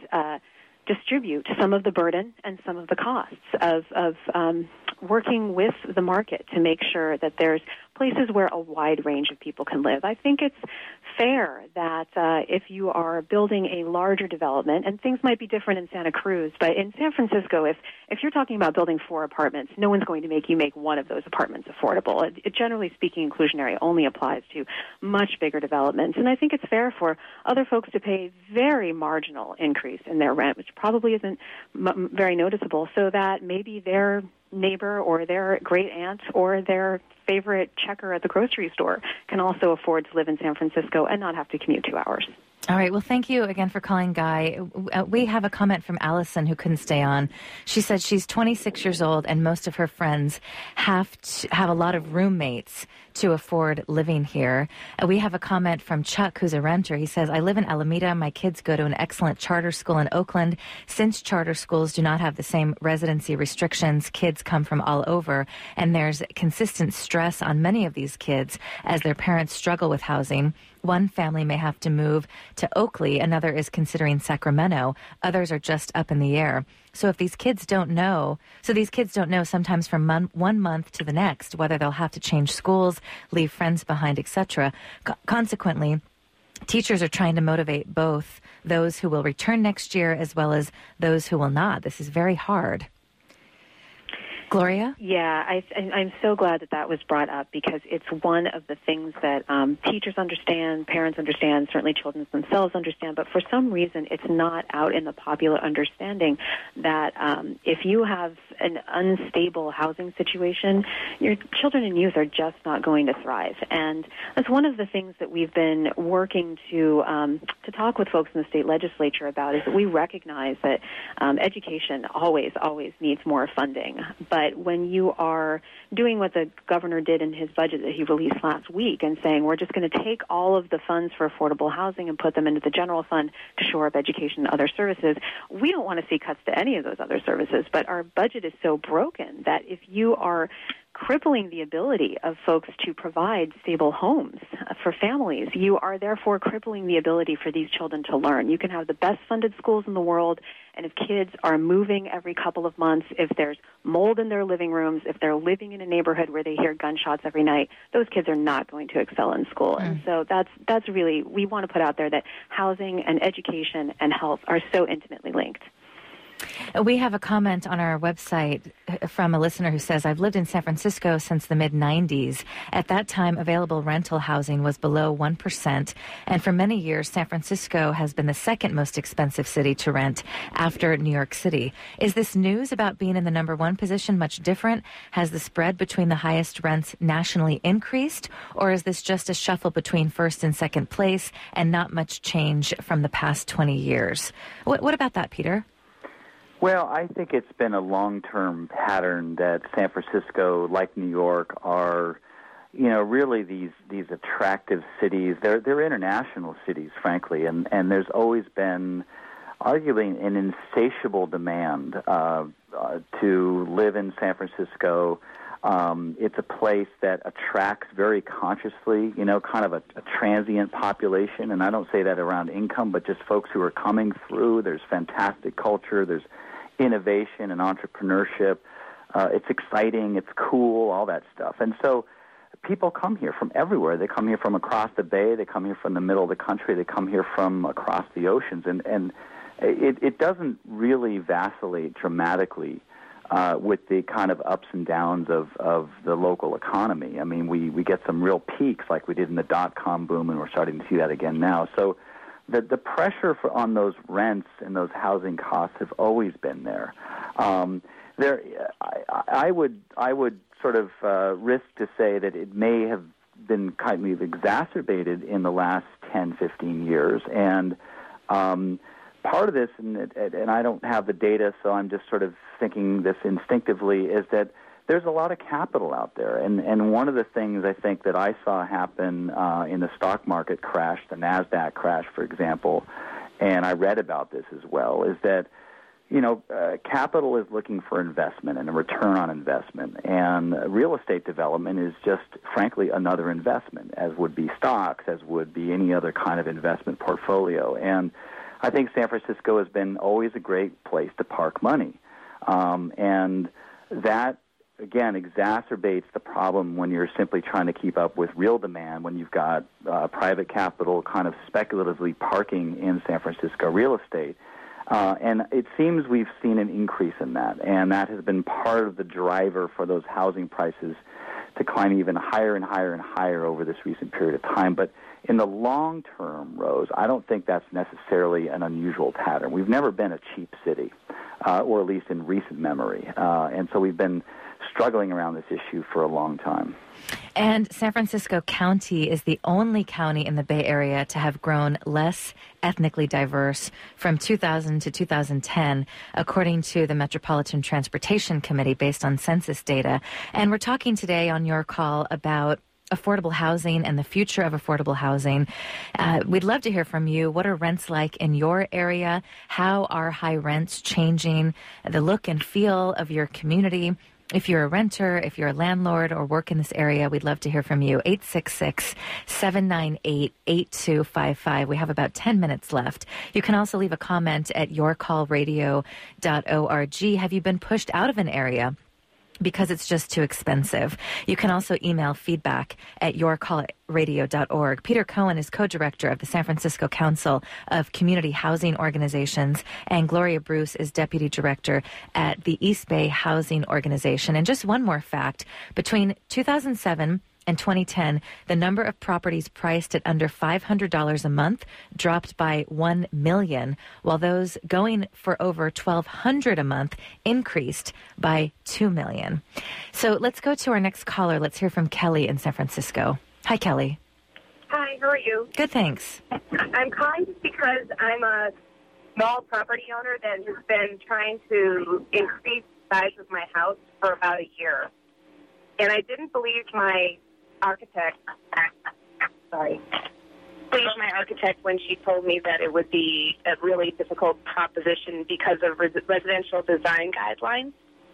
uh, distribute some of the burden and some of the costs of, of um, working with the market to make sure that there's places where a wide range of people can live. I think it's fair that uh, if you are building a larger development, and things might be different in Santa Cruz, but in San Francisco, if, if you're talking about building four apartments, no one's going to make you make one of those apartments affordable. It, it, generally speaking, inclusionary only applies to much bigger developments. And I think it's fair for other folks to pay a very marginal increase in their rent, which probably isn't m- very noticeable, so that maybe their neighbor or their great aunt or their favorite checker at the grocery store can also afford to live in San Francisco and not have to commute two hours. All right. Well, thank you again for calling, Guy. We have a comment from Allison who couldn't stay on. She said she's twenty-six years old and most of her friends have to have a lot of roommates to afford living here. Uh, we have a comment from Chuck, who's a renter. He says, I live in Alameda. My kids go to an excellent charter school in Oakland. Since charter schools do not have the same residency restrictions, kids come from all over, and there's consistent stress on many of these kids as their parents struggle with housing. One family may have to move to Oakley. Another is considering Sacramento. Others are just up in the air. So if these kids don't know, so these kids don't know sometimes from mon- one month to the next whether they'll have to change schools, leave friends behind, et cetera. Co- consequently, teachers are trying to motivate both those who will return next year as well as those who will not. This is very hard. Gloria? Yeah, I, I'm so glad that that was brought up because it's one of the things that um, teachers understand, parents understand, certainly children themselves understand, but for some reason it's not out in the popular understanding that um, if you have an unstable housing situation, your children and youth are just not going to thrive. And that's one of the things that we've been working to um, to talk with folks in the state legislature about is that we recognize that um, education always, always needs more funding. But But when you are doing what the governor did in his budget that he released last week and saying we're just going to take all of the funds for affordable housing and put them into the general fund to shore up education and other services, we don't want to see cuts to any of those other services. But our budget is so broken that if you are crippling the ability of folks to provide stable homes for families, you are therefore crippling the ability for these children to learn. You can have the best funded schools in the world, and if kids are moving every couple of months, if there's mold in their living rooms, if they're living in a neighborhood where they hear gunshots every night, those kids are not going to excel in school. Mm. And so that's that's really, we want to put out there that housing and education and health are so intimately linked. We have a comment on our website from a listener who says, I've lived in San Francisco since the mid nineties. At that time, available rental housing was below one percent. And for many years, San Francisco has been the second most expensive city to rent after New York City. Is this news about being in the number one position much different? Has the spread between the highest rents nationally increased? Or is this just a shuffle between first and second place and not much change from the past twenty years? What, what about that, Peter? Well, I think it's been a long-term pattern that San Francisco, like New York, are, you know, really these these attractive cities. They're they're international cities, frankly, and and there's always been, arguably, an insatiable demand uh, uh, to live in San Francisco. Um, it's a place that attracts very consciously, you know, kind of a, a transient population, and I don't say that around income, but just folks who are coming through. There's fantastic culture. There's innovation and entrepreneurship. Uh, it's exciting. It's cool, all that stuff. And so people come here from everywhere. They come here from across the bay. They come here from the middle of the country. They come here from across the oceans. And, and it, it doesn't really vacillate dramatically uh, with the kind of ups and downs of, of the local economy. I mean, we, we get some real peaks like we did in the dot-com boom, and we're starting to see that again now. So The, the pressure for, on those rents and those housing costs have always been there. Um, there, I, I would, I would sort of uh, risk to say that it may have been kind of exacerbated in the last ten, fifteen years. And um, part of this, and, and I don't have the data, so I'm just sort of thinking this instinctively, is that there's a lot of capital out there, and, and one of the things I think that I saw happen uh, in the stock market crash, the NASDAQ crash, for example, and I read about this as well, is that, you know, uh, capital is looking for investment and a return on investment, and real estate development is just, frankly, another investment, as would be stocks, as would be any other kind of investment portfolio. And I think San Francisco has been always a great place to park money. Um, and that, again, exacerbates the problem when you're simply trying to keep up with real demand, when you've got uh, private capital kind of speculatively parking in San Francisco real estate. Uh, and it seems we've seen an increase in that, and that has been part of the driver for those housing prices to climb even higher and higher and higher over this recent period of time. But in the long term, Rose, I don't think that's necessarily an unusual pattern. We've never been a cheap city, uh, or at least in recent memory. Uh, and so we've been struggling around this issue for a long time. And San Francisco County is the only county in the Bay Area to have grown less ethnically diverse from two thousand to two thousand ten, according to the Metropolitan Transportation Committee, based on census data. And we're talking today on Your Call about affordable housing and the future of affordable housing. Uh, we'd love to hear from you. What are rents like in your area? How are high rents changing the look and feel of your community? If you're a renter, if you're a landlord or work in this area, we'd love to hear from you. eight six six, seven nine eight, eight two five five. We have about ten minutes left. You can also leave a comment at your call radio dot org. Have you been pushed out of an area because it's just too expensive? You can also email feedback at your call radio dot org. Peter Cohen is co-director of the San Francisco Council of Community Housing Organizations, and Gloria Bruce is deputy director at the East Bay Housing Organization. And just one more fact, between two thousand seven and twenty ten, the number of properties priced at under five hundred dollars a month dropped by one million, while those going for over twelve hundred dollars a month increased by two million. So let's go to our next caller. Let's hear from Kelly in San Francisco. Hi, Kelly. Hi, how are you? Good, thanks. I'm calling just because I'm a small property owner that has been trying to increase the size of my house for about a year. And I didn't believe my architect, sorry, believe my architect when she told me that it would be a really difficult proposition because of res- residential design guidelines.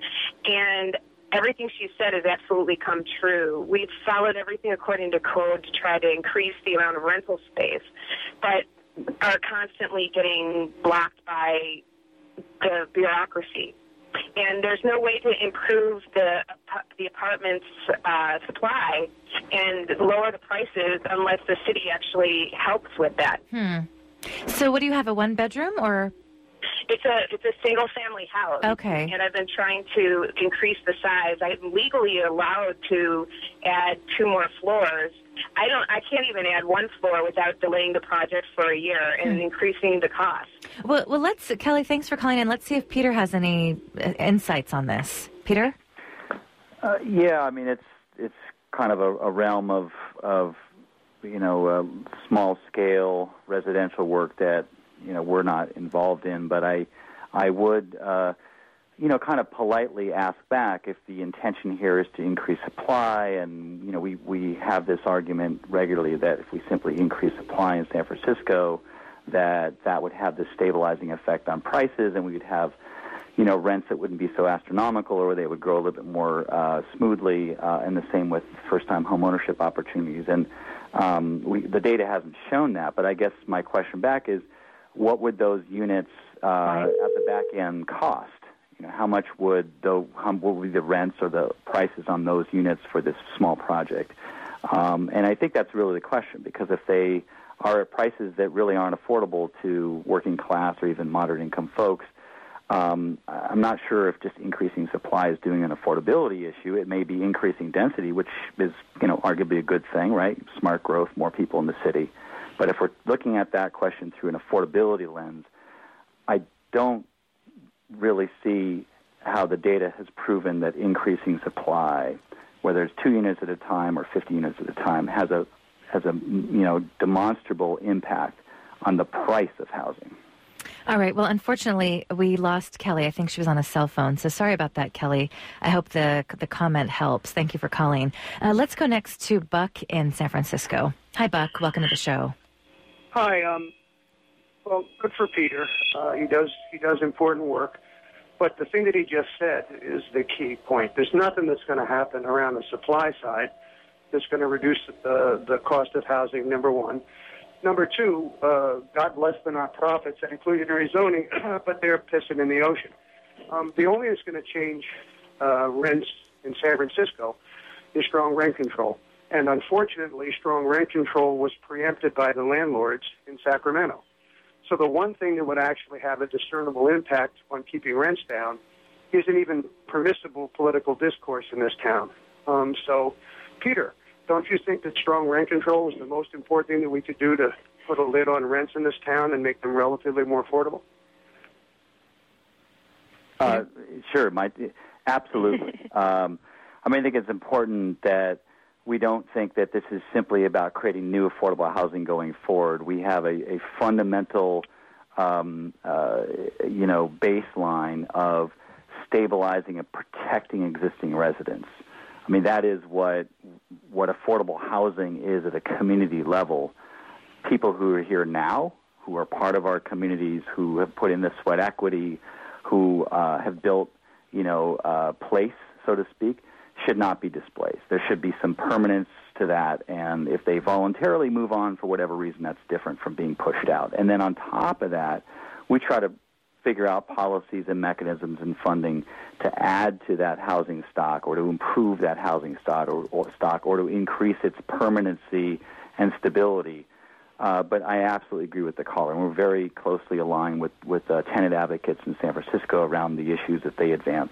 And everything she said has absolutely come true. We've followed everything according to code to try to increase the amount of rental space, but are constantly getting blocked by the bureaucracy. And there's no way to improve the the apartment's uh, supply and lower the prices unless the city actually helps with that. Hmm. So what do you have, a one-bedroom or? It's a it's a single family house. Okay. And I've been trying to increase the size. I'm legally allowed to add two more floors. I don't I can't even add one floor without delaying the project for a year and hmm. increasing the cost. Well, well, let's Kelly, thanks for calling in. Let's see if Peter has any uh, insights on this. Peter? Uh, yeah, I mean it's it's kind of a, a realm of of you know uh, small scale residential work that you know we're not involved in, but I I would uh, you know kind of politely ask back if the intention here is to increase supply, and you know we we have this argument regularly that if we simply increase supply in San Francisco, that that would have this stabilizing effect on prices, and we would have you know rents that wouldn't be so astronomical, or they would grow a little bit more uh, smoothly, uh, and the same with first-time home ownership opportunities. And um, we, the data hasn't shown that, but I guess my question back is, what would those units uh, at the back end cost? You know, how much would the how, what would be the rents or the prices on those units for this small project? Um, and I think that's really the question, because if they are at prices that really aren't affordable to working class or even moderate income folks, um, I'm not sure if just increasing supply is doing an affordability issue. It may be increasing density, which is you know arguably a good thing, right? Smart growth, more people in the city. But if we're looking at that question through an affordability lens, I don't really see how the data has proven that increasing supply, whether it's two units at a time or fifty units at a time, has a has a you know demonstrable impact on the price of housing. All right. Well, unfortunately, we lost Kelly. I think she was on a cell phone. So sorry about that, Kelly. I hope the the comment helps. Thank you for calling. Uh, let's go next to Buck in San Francisco. Hi, Buck. Welcome to the show. Hi. Um, well, good for Peter. Uh, he does he does important work. But the thing that he just said is the key point. There's nothing that's going to happen around the supply side that's going to reduce the the cost of housing, number one. Number two, uh, God bless the nonprofits that inclusionary zoning, but they're pissing in the ocean. Um, the only thing that's going to change uh, rents in San Francisco is strong rent control. And unfortunately, strong rent control was preempted by the landlords in Sacramento. So the one thing that would actually have a discernible impact on keeping rents down isn't even permissible political discourse in this town. Um, so, Peter, don't you think that strong rent control is the most important thing that we could do to put a lid on rents in this town and make them relatively more affordable? Uh, sure, Mike. Absolutely. um, I mean, I think it's important that we don't think that this is simply about creating new affordable housing going forward. We have a, a fundamental, um, uh, you know, baseline of stabilizing and protecting existing residents. I mean, that is what what affordable housing is at a community level. People who are here now, who are part of our communities, who have put in the sweat equity, who uh, have built, you know, uh, place, so to speak, should not be displaced. There should be some permanence to that, and if they voluntarily move on for whatever reason, that's different from being pushed out. And then on top of that, we try to figure out policies and mechanisms and funding to add to that housing stock or to improve that housing stock or, or stock or to increase its permanency and stability. Uh, but I absolutely agree with the caller. And we're very closely aligned with, with uh, tenant advocates in San Francisco around the issues that they advance.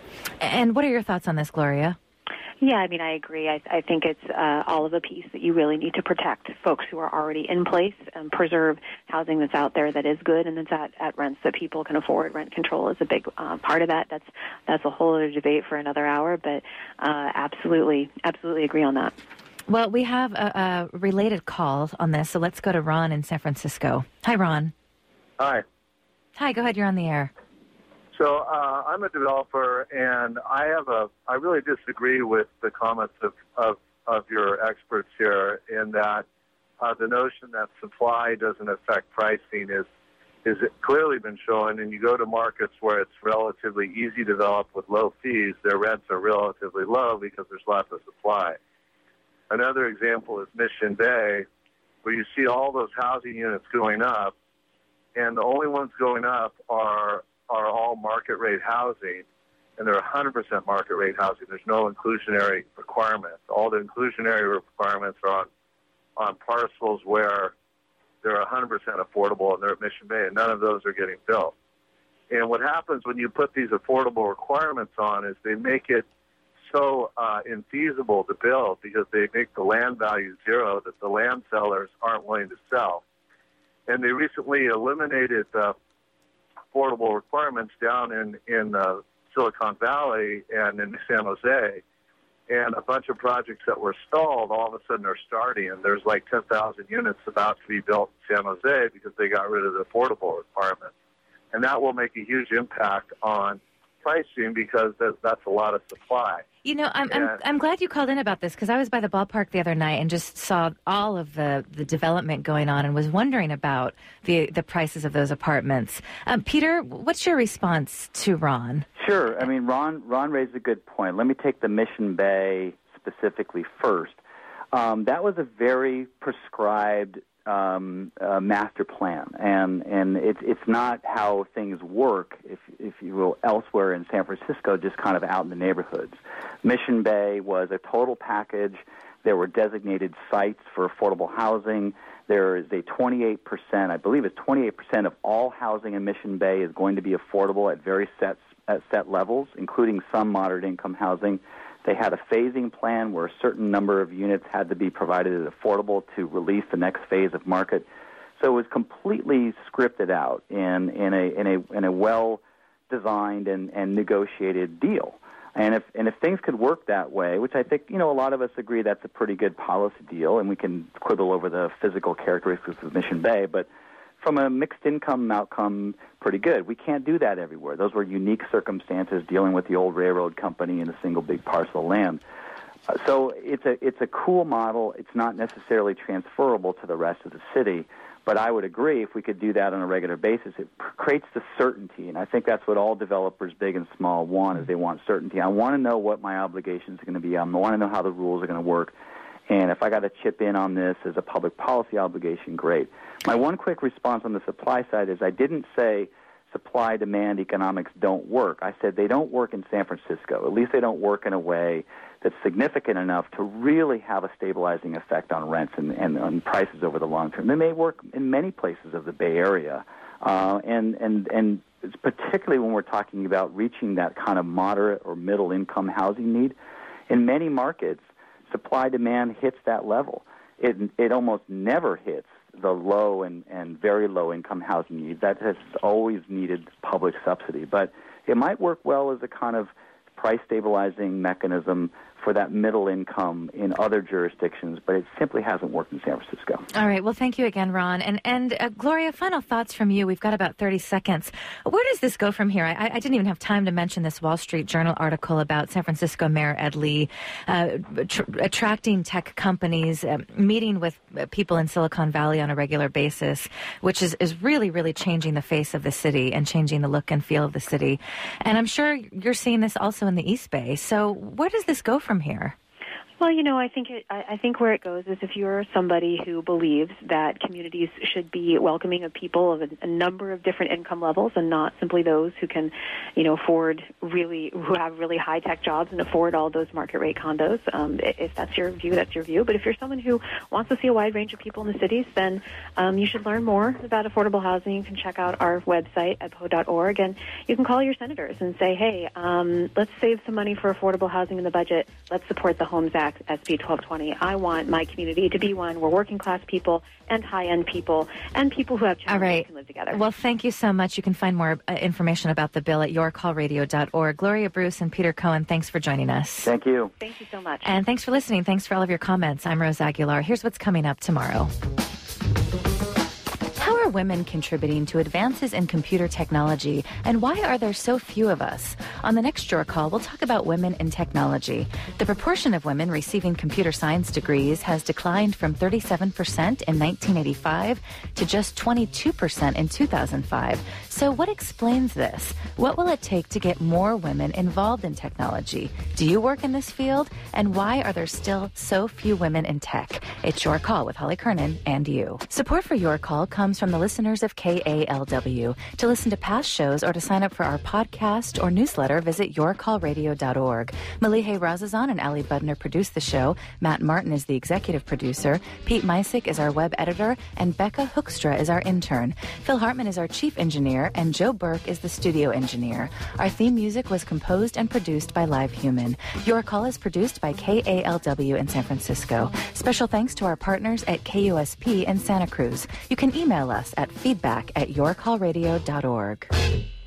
And what are your thoughts on this, Gloria? Yeah, I mean, I agree. I, I think it's uh, all of a piece that you really need to protect folks who are already in place and preserve housing that's out there that is good and that's at, at rents that people can afford. Rent control is a big uh, part of that. That's that's a whole other debate for another hour, but uh, absolutely, absolutely agree on that. Well, we have a, a related call on this, so let's go to Ron in San Francisco. Hi, Ron. Hi. Hi, go ahead. You're on the air. So uh, I'm a developer, and I have a. I really disagree with the comments of of, of your experts here in that uh, the notion that supply doesn't affect pricing is is clearly been shown. And you go to markets where it's relatively easy to develop with low fees, their rents are relatively low because there's lots of supply. Another example is Mission Bay, where you see all those housing units going up, and the only ones going up are are all market rate housing, and they're one hundred percent market rate housing. There's no inclusionary requirements. All the inclusionary requirements are on, on parcels where they're one hundred percent affordable, and they're at Mission Bay, and none of those are getting built. And what happens when you put these affordable requirements on is they make it so uh, infeasible to build because they make the land value zero that the land sellers aren't willing to sell. And they recently eliminated the affordable requirements down in, in uh, Silicon Valley and in San Jose. And a bunch of projects that were stalled all of a sudden are starting. And there's like ten thousand units about to be built in San Jose because they got rid of the affordable requirements. And that will make a huge impact on pricing because that's a lot of supply. You know, I'm I'm, I'm glad you called in about this because I was by the ballpark the other night and just saw all of the, the development going on and was wondering about the the prices of those apartments. Um, Peter, what's your response to Ron? Sure. I mean, Ron Ron raised a good point. Let me take the Mission Bay specifically first. Um, that was a very prescribed Um, uh, master plan, and and it's it's not how things work, if if you will, elsewhere in San Francisco, just kind of out in the neighborhoods. Mission Bay was a total package. There were designated sites for affordable housing. There is a twenty-eight percent, I believe it's twenty-eight percent of all housing in Mission Bay is going to be affordable at very set at set levels, including some moderate income housing. They had a phasing plan where a certain number of units had to be provided as affordable to release the next phase of market. So it was completely scripted out in, in a in a in a well designed and, and negotiated deal. And if and if things could work that way, which I think, you know, a lot of us agree that's a pretty good policy deal, and we can quibble over the physical characteristics of Mission Bay, but from a mixed income outcome, pretty good. We can't do that everywhere. Those were unique circumstances dealing with the old railroad company and a single big parcel of land. Uh, so it's a it's a cool model. It's not necessarily transferable to the rest of the city, but I would agree if we could do that on a regular basis, it pr- creates the certainty, and I think that's what all developers, big and small, want, is they want certainty. I want to know what my obligations are going to be. I want to know how the rules are going to work. And if I got to chip in on this as a public policy obligation, great. My one quick response on the supply side is I didn't say supply-demand economics don't work. I said they don't work in San Francisco. At least they don't work in a way that's significant enough to really have a stabilizing effect on rents and, and on prices over the long term. They may work in many places of the Bay Area, uh, and, and, and it's particularly when we're talking about reaching that kind of moderate or middle-income housing need. In many markets, supply-demand hits that level. It, it almost never hits the low and, and very low-income housing needs. That has always needed public subsidy. But it might work well as a kind of price-stabilizing mechanism for that middle income in other jurisdictions, but it simply hasn't worked in San Francisco. All right. Well, thank you again, Ron. And and uh, Gloria, final thoughts from you. We've got about thirty seconds. Where does this go from here? I, I didn't even have time to mention this Wall Street Journal article about San Francisco Mayor Ed Lee uh, tr- attracting tech companies, uh, meeting with people in Silicon Valley on a regular basis, which is, is really, really changing the face of the city and changing the look and feel of the city. And I'm sure you're seeing this also in the East Bay. So where does this go from here? Well, you know, I think it, I, I think where it goes is if you're somebody who believes that communities should be welcoming of people of a, a number of different income levels and not simply those who can, you know, afford really, who have really high tech jobs and afford all those market rate condos. Um, if that's your view, that's your view. But if you're someone who wants to see a wide range of people in the cities, then um, you should learn more about affordable housing. You can check out our website at p o dot org, and you can call your senators and say, hey, um, let's save some money for affordable housing in the budget. Let's support the Homes Act. S B twelve twenty. I want my community to be one where working class people and high-end people and people who have challenges right. can live together. Well, thank you so much. You can find more uh, information about the bill at your call radio dot org. Gloria Bruce and Peter Cohen, thanks for joining us. Thank you. Thank you so much. And thanks for listening. Thanks for all of your comments. I'm Rose Aguilar. Here's what's coming up tomorrow. How are women contributing to advances in computer technology, and why are there so few of us? On the next Your Call, we'll talk about women in technology. The proportion of women receiving computer science degrees has declined from thirty-seven percent in nineteen eighty-five to just twenty-two percent in two thousand five. So what explains this? What will it take to get more women involved in technology? Do you work in this field? And why are there still so few women in tech? It's Your Call with Holly Kernan and you. Support for Your Call comes from the listeners of K A L W. To listen to past shows or to sign up for our podcast or newsletter, visit your call radio dot org. Malihe Razazan and Ali Budner produce the show. Matt Martin is the executive producer. Pete Misick is our web editor. And Becca Hoekstra is our intern. Phil Hartman is our chief engineer. And Joe Burke is the studio engineer. Our theme music was composed and produced by Live Human. Your Call is produced by K A L W in San Francisco. Special thanks to our partners at K U S P in Santa Cruz. You can email us at feedback at your call radio dot org.